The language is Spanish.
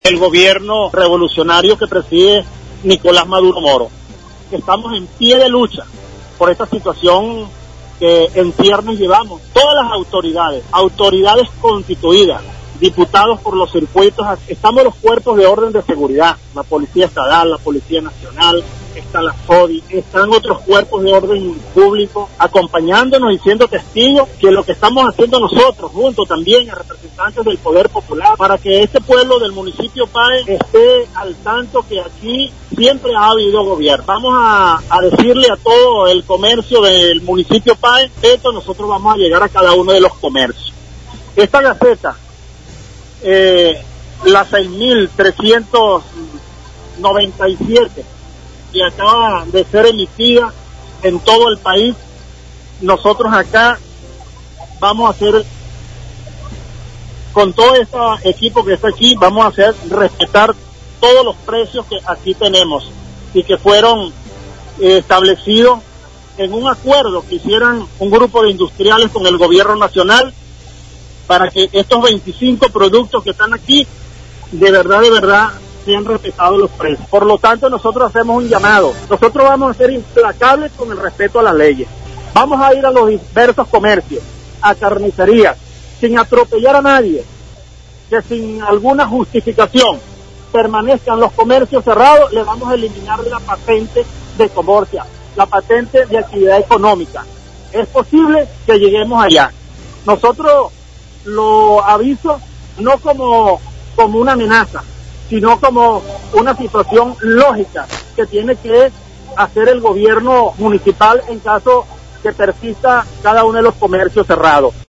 el gobierno revolucionario que preside Nicolás Maduro Moro. Estamos en pie de lucha por esta situación que en ciernes llevamos. Todas las autoridades constituidas, diputados por los circuitos, estamos los cuerpos de orden de seguridad, la Policía Estatal, la Policía Nacional, está la SODI, están otros cuerpos de orden público acompañándonos y siendo testigos que lo que estamos haciendo nosotros, junto también a representantes del Poder Popular, para que este pueblo del municipio Páez esté al tanto que aquí siempre ha habido gobierno. Vamos a decirle a todo el comercio del municipio Páez, nosotros vamos a llegar a cada uno de los comercios. Esta gaceta, la 6.397, que acaba de ser emitida en todo el país, nosotros acá vamos a hacer, con todo este equipo que está aquí, vamos a hacer respetar todos los precios que aquí tenemos y que fueron establecidos en un acuerdo que hicieran un grupo de industriales con el gobierno nacional para que estos 25 productos que están aquí de verdad sean respetados los precios. Por lo tanto, nosotros hacemos un llamado. Nosotros vamos a ser implacables con el respeto a las leyes. Vamos a ir a los diversos comercios, a carnicerías, sin atropellar a nadie, que sin alguna justificación permanezcan los comercios cerrados, le vamos a eliminar la patente de comercio, la patente de actividad económica. Es posible que lleguemos allá. Nosotros lo aviso no como una amenaza, sino como una situación lógica que tiene que hacer el gobierno municipal en caso que persista cada uno de los comercios cerrados.